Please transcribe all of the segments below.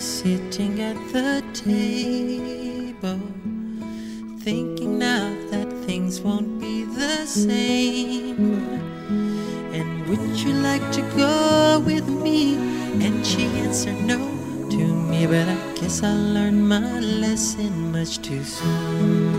sitting at the table, thinking now that things won't be the same. And would you like to go with me? And she answered no to me, but I guess I learned my lesson much too soon.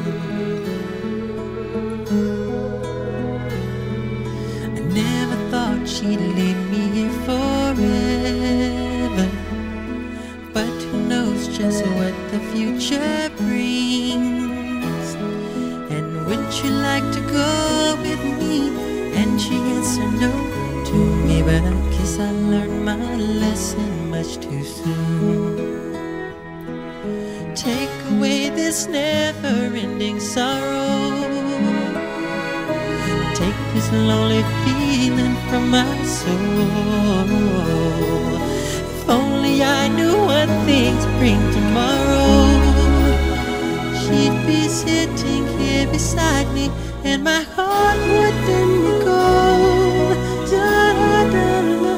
I never thought she'd leave me here forever, but who knows just what the future brings. And would you like to go with me? And she answered no to me, but I guess I learned my lesson much too soon. Take away this never-ending sorrow, take this lonely feeling from my soul. If only I knew what things bring tomorrow, she'd be sitting here beside me, and my heart wouldn't go. Da, da, da, da.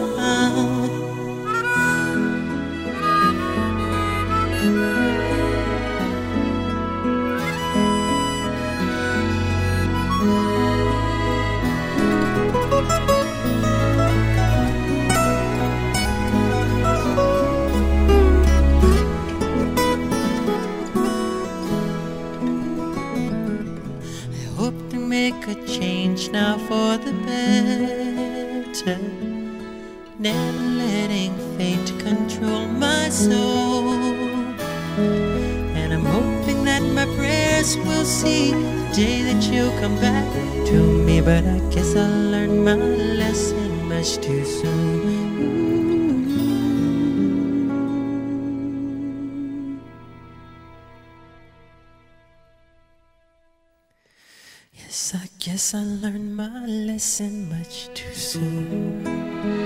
Make a change now for the better, never letting fate control my soul. And I'm hoping that my prayers will see the day that you'll come back to me, but I guess I learned my lesson much too soon. Yes, I guess I learned my lesson much too soon.